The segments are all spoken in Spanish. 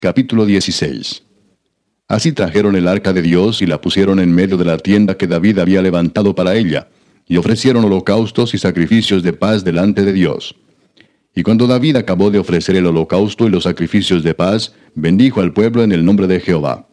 Capítulo 16. Así trajeron el arca de Dios y la pusieron en medio de la tienda que David había levantado para ella, y ofrecieron holocaustos y sacrificios de paz delante de Dios. Y cuando David acabó de ofrecer el holocausto y los sacrificios de paz, bendijo al pueblo en el nombre de Jehová.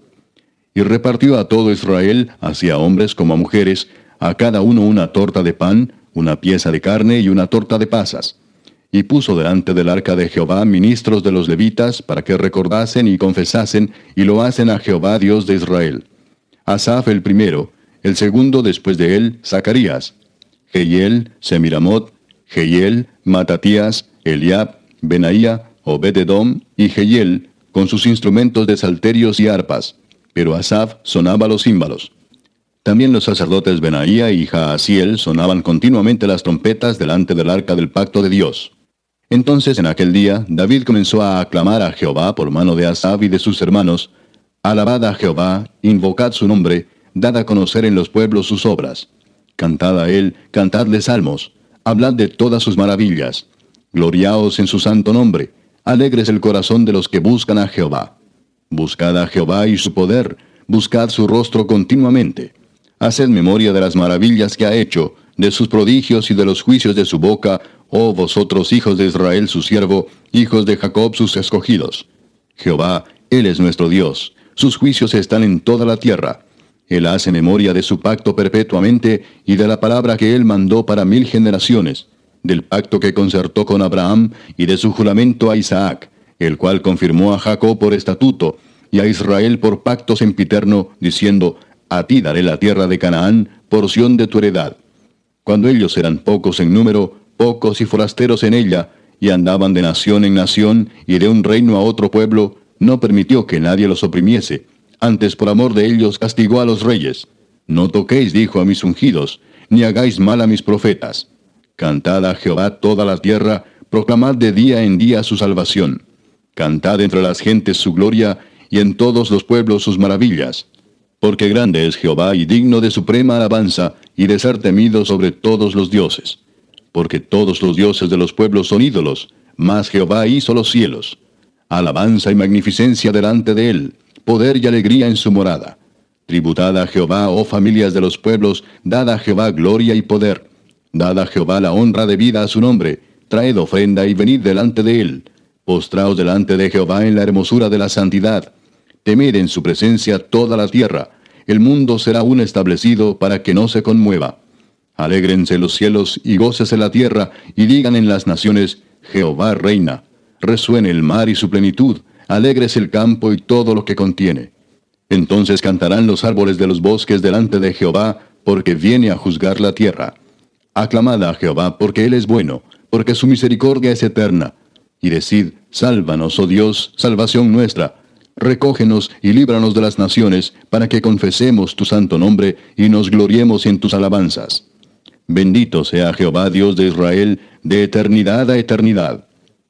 Y repartió a todo Israel, así a hombres como a mujeres, a cada uno una torta de pan, una pieza de carne y una torta de pasas. Y puso delante del arca de Jehová ministros de los levitas, para que recordasen y confesasen, y lo hacen a Jehová Dios de Israel. Asaf el primero, el segundo después de él, Zacarías, Jehiel, Semiramot, Jehiel, Matatías, Eliab, Benaía, Obed-edom y Jehiel, con sus instrumentos de salterios y arpas, pero Asaf sonaba los címbalos. También los sacerdotes Benaía y Jaasiel sonaban continuamente las trompetas delante del arca del pacto de Dios. Entonces en aquel día David comenzó a aclamar a Jehová por mano de Asaf y de sus hermanos: Alabad a Jehová, invocad su nombre, dad a conocer en los pueblos sus obras. Cantad a él, cantadle salmos, hablad de todas sus maravillas. Gloriaos en su santo nombre, alegres el corazón de los que buscan a Jehová. Buscad a Jehová y su poder, buscad su rostro continuamente. Haced memoria de las maravillas que ha hecho, de sus prodigios y de los juicios de su boca, oh vosotros hijos de Israel su siervo, hijos de Jacob sus escogidos. Jehová, Él es nuestro Dios, sus juicios están en toda la tierra. Él hace memoria de su pacto perpetuamente, y de la palabra que Él mandó para 1000 generaciones, del pacto que concertó con Abraham, y de su juramento a Isaac, el cual confirmó a Jacob por estatuto, y a Israel por pacto sempiterno, diciendo: A ti daré la tierra de Canaán, porción de tu heredad. Cuando ellos eran pocos en número, pocos y forasteros en ella, y andaban de nación en nación, y de un reino a otro pueblo, no permitió que nadie los oprimiese. Antes por amor de ellos castigó a los reyes. No toquéis, dijo, a mis ungidos, ni hagáis mal a mis profetas. Cantad a Jehová toda la tierra, proclamad de día en día su salvación. Cantad entre las gentes su gloria, y en todos los pueblos sus maravillas. Porque grande es Jehová y digno de suprema alabanza, y de ser temido sobre todos los dioses. Porque todos los dioses de los pueblos son ídolos, mas Jehová hizo los cielos. Alabanza y magnificencia delante de él, poder y alegría en su morada. Tributad a Jehová, oh familias de los pueblos, dad a Jehová gloria y poder. Dad a Jehová la honra debida a su nombre, traed ofrenda y venid delante de él. Postraos delante de Jehová en la hermosura de la santidad. Temed en su presencia toda la tierra. El mundo será aún establecido para que no se conmueva. Alégrense los cielos y gócese la tierra, y digan en las naciones: Jehová reina. Resuene el mar y su plenitud, alégrese el campo y todo lo que contiene. Entonces cantarán los árboles de los bosques delante de Jehová, porque viene a juzgar la tierra. Aclamad a Jehová, porque Él es bueno, porque su misericordia es eterna. Y decid: Sálvanos, oh Dios, salvación nuestra. Recógenos y líbranos de las naciones, para que confesemos tu santo nombre y nos gloriemos en tus alabanzas. Bendito sea Jehová Dios de Israel, de eternidad a eternidad.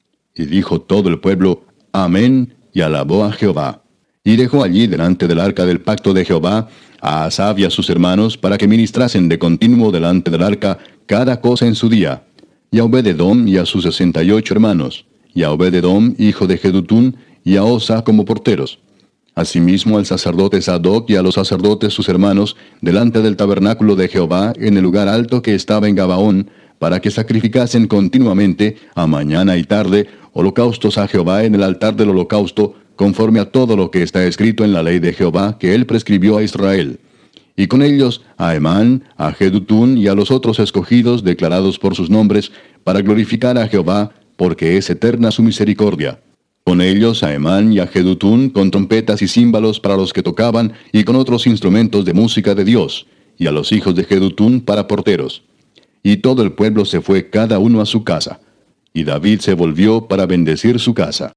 Y dijo todo el pueblo: Amén, y alabó a Jehová. Y dejó allí delante del arca del pacto de Jehová a Asaf y a sus hermanos, para que ministrasen de continuo delante del arca cada cosa en su día, y a Obed-edom y a sus 68 hermanos, y a Obed-edom hijo de Jedutún, y a Osa como porteros. Asimismo al sacerdote Sadoc y a los sacerdotes sus hermanos, delante del tabernáculo de Jehová, en el lugar alto que estaba en Gabaón, para que sacrificasen continuamente, a mañana y tarde, holocaustos a Jehová en el altar del holocausto, conforme a todo lo que está escrito en la ley de Jehová que él prescribió a Israel. Y con ellos a Emán, a Jedutún y a los otros escogidos declarados por sus nombres, para glorificar a Jehová, porque es eterna su misericordia. Con ellos a Emán y a Jedutún con trompetas y címbalos para los que tocaban, y con otros instrumentos de música de Dios, y a los hijos de Jedutún para porteros. Y todo el pueblo se fue cada uno a su casa. Y David se volvió para bendecir su casa.